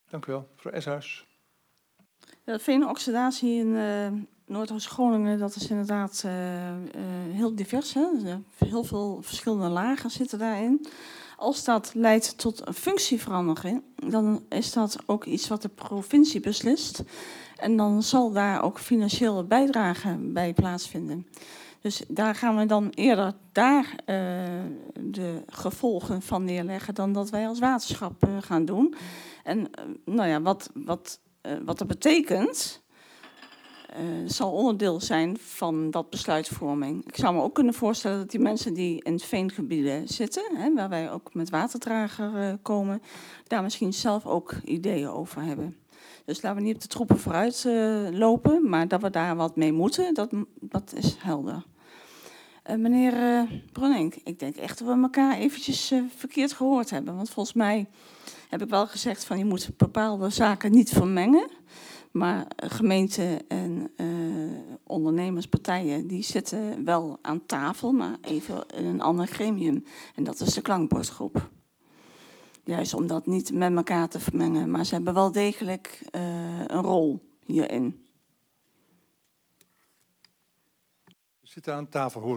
Dank u wel. Mevrouw Eshuis. De veenoxidatie in Noordoost-Groningen, dat is inderdaad heel divers. Hè? Heel veel verschillende lagen zitten daarin. Als dat leidt tot een functieverandering, dan is dat ook iets wat de provincie beslist. En dan zal daar ook financiële bijdrage bij plaatsvinden. Dus daar gaan we dan eerder de gevolgen van neerleggen dan dat wij als waterschap gaan doen. En nou ja, wat dat betekent, zal onderdeel zijn van dat besluitvorming. Ik zou me ook kunnen voorstellen dat die mensen die in veengebieden zitten, hè, waar wij ook met waterdrager komen, daar misschien zelf ook ideeën over hebben. Dus laten we niet op de troepen vooruit lopen, maar dat we daar wat mee moeten, dat is helder. Meneer Brunnink, ik denk echt dat we elkaar eventjes verkeerd gehoord hebben. Want volgens mij heb ik wel gezegd van je moet bepaalde zaken niet vermengen. Maar gemeenten en ondernemerspartijen die zitten wel aan tafel, maar even in een ander gremium. En dat is de klankbordgroep. Juist om dat niet met elkaar te vermengen. Maar ze hebben wel degelijk een rol hierin. We zitten aan tafel, hoor.